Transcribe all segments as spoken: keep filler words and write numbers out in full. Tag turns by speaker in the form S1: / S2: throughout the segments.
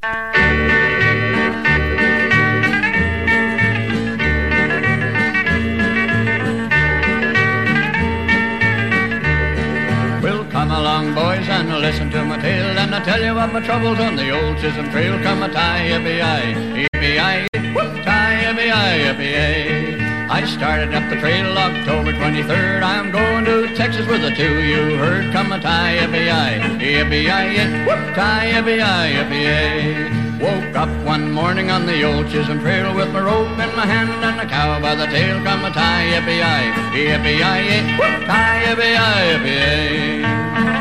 S1: Come along, boys, and listen to my tale, and I'll tell you of my troubles on the old Chisholm Trail. Come a tie-yi-bi-yi, yi-bi-yi, tie-yi-bi-yi, yi-bi-yi. I started up the trail October twenty-third. I'm going to Texas with the two you heard. Come a tie-yi-bi-yi, yi-bi-yi, tie-yi-bi-yi, yi-bi-yi. Woke up one morning on the old Chisholm Trail with my rope in my hand and a cow by the tail. Come a tie-yi-bi-yi, yi-bi-yi, tie-yi-bi-yi, yi-bi-yi.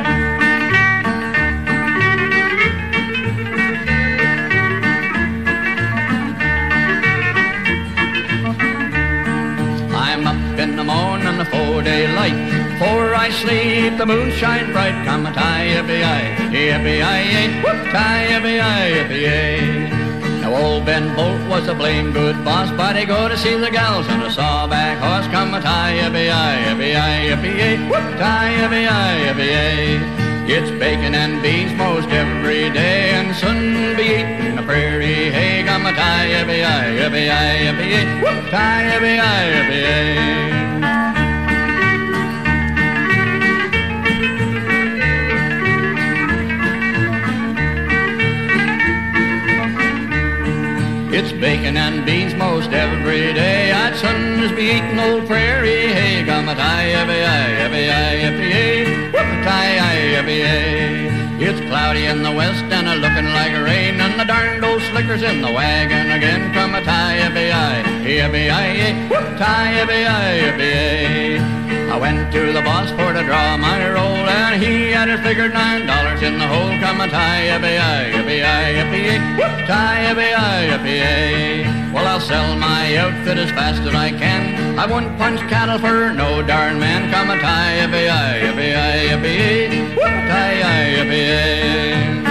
S1: In the morning on the four-day light, before I sleep the moon shine bright. Come a tie-yi-bi-yi, yi-bi-yi, tie-yi-bi-yi, yi-bi-yi. Now old Ben Bolt was a blame good boss, but he go to see the gals on a sawback horse. Come a tie-yi-bi-yi, yi-bi-yi, yi-bi-yi, tie-yi-bi-yi, yi-bi-yi. It's bacon and beans most every day, and soon be eating the prairie hay. Come a tie-yi-bi-yi, yi-bi-yi, yi-bi-yi, tie-yi-bi-yi, yi-bi-yi. It's bacon and beans most every day. I'd sons be eating old prairie hay. Come a tie-yi-bi-yi, yi-bi-yi, yi-bi-yi, tie-yi-bi-yi. It's cloudy in the west and a looking like rain, and the darned old slicker's in the wagon again. Come a tie-yi-bi-yi, yi-bi-yi, tie-yi-bi-yi, yi-bi-yi. I went to the boss for to draw my roll, and he had it figured nine dollars in the hole. Come a tie-yi-bi-yi, yi-bi-yi, yi-bi-yi, tie-yi-bi-yi, yi-bi-yi. Well, I'll sell my outfit as fast as I can. I won't punch cattle for no darn man. Come a tie-yi-bi-yi, yi-bi-yi, yi-bi-yi, tie-yi-bi-yi, yi-bi-yi.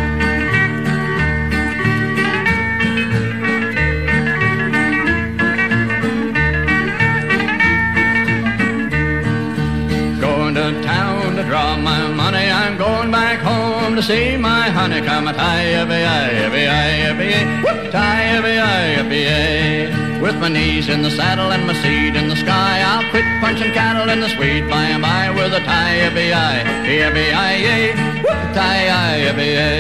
S1: To town to draw my money, I'm going back home to see my honey. Come a tie-yi-bi-yi, yi-bi-yi, yi-bi-yi, tie-yi-bi-yi, yi-bi-yi. With my knees in the saddle and my seed in the sky, I'll quit punching cattle in the sweet by and by with a tie-yi-bi-yi, yi-bi-yi, tie-yi-bi-yi.